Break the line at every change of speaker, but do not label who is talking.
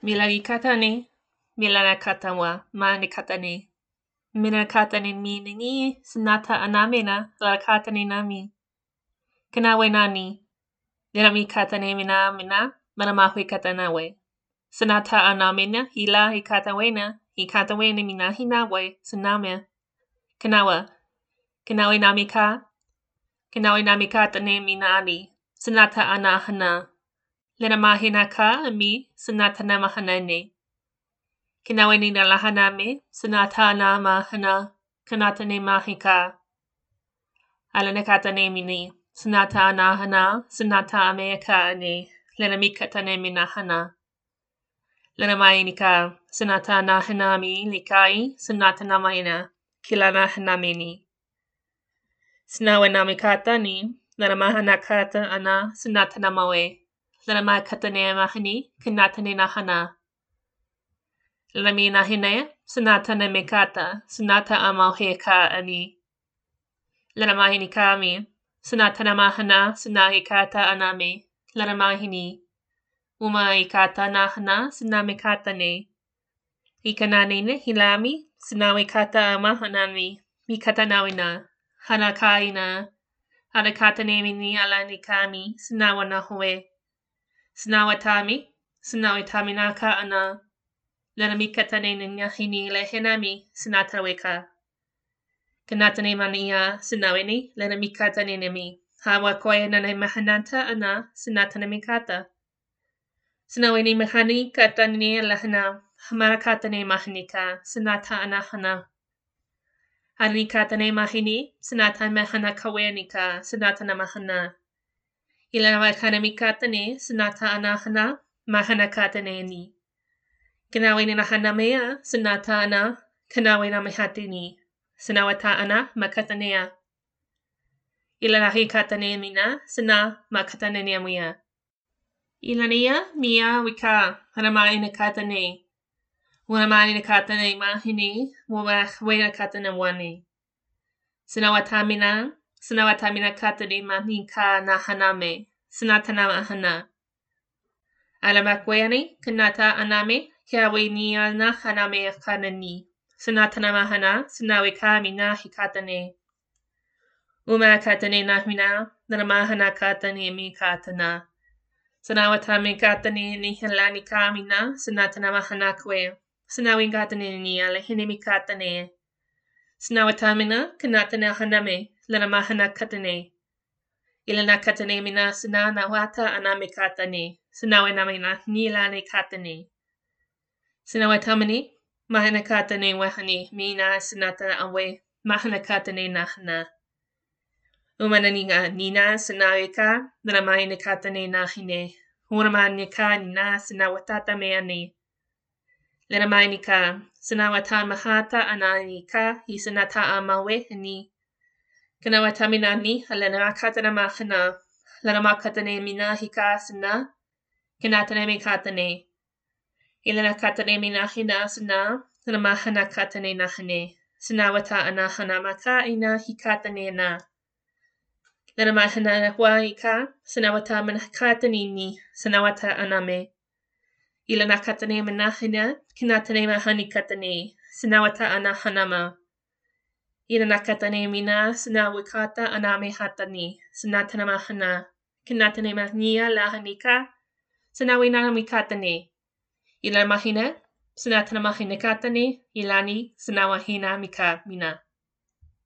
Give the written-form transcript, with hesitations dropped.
Milagi katani, milana katawa, mani katani. Mina katani minini, sanata anamina, la katani nami. Kanawe nani. Nirami katani mina, manamahui katanawe. Sanata anamina, hila hikatawena mina hinawe, saname. Kanawa. Kanawe namika. Kanawe namika katani minani. Sanata anahana. Lenamahina ka ami, sanata namahanane. Kinaweni na lahaname, sanata na mahana, kanata ne mahika. Alanakata ne mini, sanata na hana, sanata ameaka ane, lenamikata ne minahana. Lenamainika, sanata na hanami, likai, sanata na maina, kilana hanamini. Sinawe namikata ni, lenamahanakata ana, sanata na mawe. Lenamakata ne mahani, kanata ne nahana. Lamina hine, sanata na mikata, sanata amauheka ani. Lanamahini kami, sanata na mahana, sanahikata anami, lanamahini. Ikata nahana, sanamikata ne. Ikananine hilami, sanawikata amahanami, mikata nawina, hanakaina, hanakata nemini alanikami, sanawanahue. Sanawatami, sanawitami naka ana. Lanamikatane nahini lehenami sanataweka. Kanatane mania sanaweni lanamikatane nemi. Hawa koya nane mahanata ana sanatanamikata. Sanaweni mahani katane lahana. Hamarakatane mahanika sanata anahana. Hanikatane mahini sanata mahana kawenika sanatana mahana. Ilanawakanamikatane sanata anahana mahanakatane ni. Kanawe na hanamea, sanata ana, kanawe na mahatini, sanawata ana, makatanea. Ilanahi katane mina, sana makatanea mia. Ilania, mia wika, hanamai na katane. Wanamai na katane mahini, wena katane wani. Sanawata mina katane manika na haname, sanatana mahana. Alamakwani, kanata aname, Kiawe ni na haname kanani. Sanatana mahana, sanawika mina hikatane. Katane na mina, nanamahana katane mi katana. Sanawatame katane ni helani kamina, sanatana mahana kwe. Sanawin katane ni alehine katane. Sanawatamina, kanatana haname, lanamahana katane. Ilana katane mina sanana wata aname katane. Sanawinamina nilane katane. Sinawatamani, mahanakatane wahani, mina sanata awe, mahanakatane nahana. Umananinga nina sanawika, nanamahinakatane nahine. Unamanika nina sanawatata meani. Lenamainika, sanawata mahata ananika, hisanata amawe ni. Kanawataminani, alanamakatana mahana. Lanamakatane mina hikasana. Kanatane mikatane. Ilana katane minahina sana, sanamahana katane nahane, sanawata anahana maka ina hikatane na. Lanamahana nahuaika, sanawata manakatanini, sanawata aname. Ilana katane minahina, kinatane mahani katane, sanawata anahanama. Ilana katane mina, sanawikata aname hatani, sanatana mahana, kinatane mahnia lahanika, sanawina mikatane. Ilamahina, sanatana mahina katane, ilani, sanawahina mika mina.